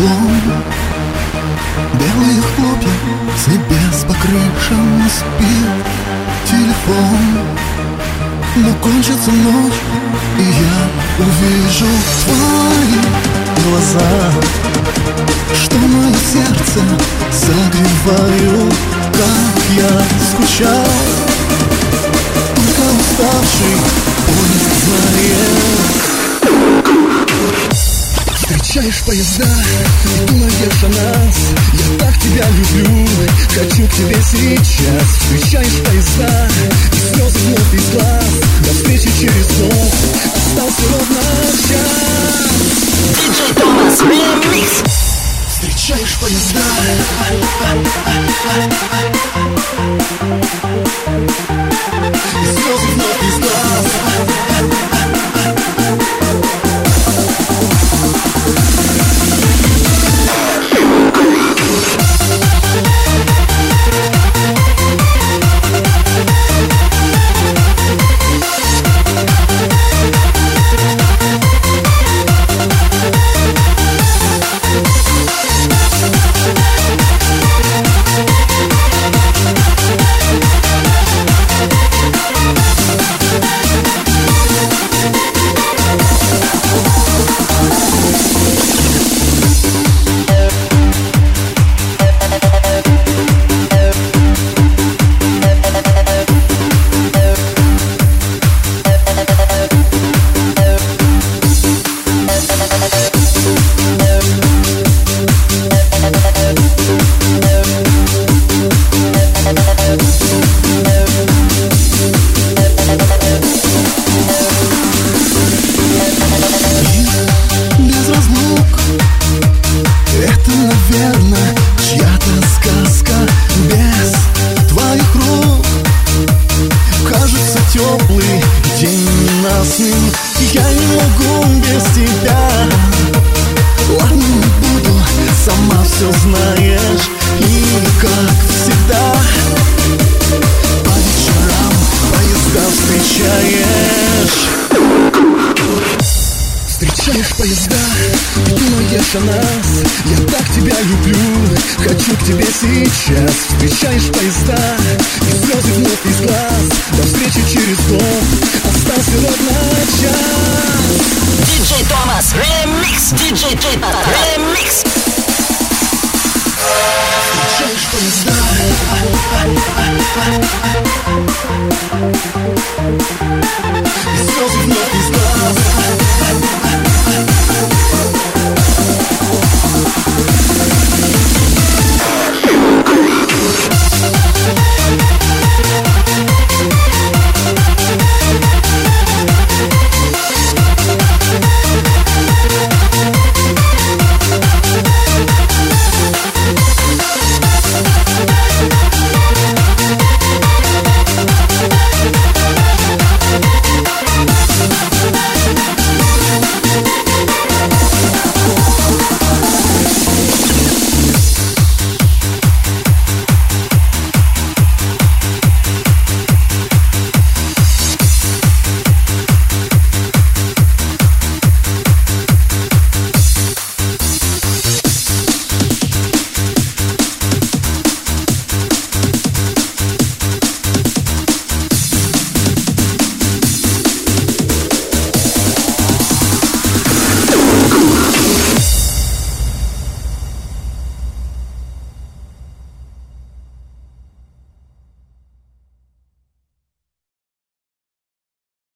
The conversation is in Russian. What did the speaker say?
теплом. Белые хлопья с небес по крышам спит телефон. Но кончится ночь, и я увижу твои глаза, что мое сердце согревают, как я скучал. Только уставший поезд знает. Встречаешь поезда и думаешь о нас. Я так тебя люблю, хочу к тебе сейчас. Встречаешь поезда и слезы вновь из глаз. До встречи через год, остался ровно час. DJ Thomas Remix. Встречаешь поезда и слезы вновь из глаз. Теплый день ненастным, я не могу без тебя. Ладно, не буду, сама все знаешь. И как всегда, по вечерам поезда встречаешь. Встречаешь поезда и думаешь о нас. Я так тебя люблю, хочу к тебе сейчас. Встречаешь поезда и слезы вновь из глаз. До встречи через год, остался ровно час. DJ Thomas Remix. DJ Thomas Remix. Встречаешь поезда и слезы вновь из глаз.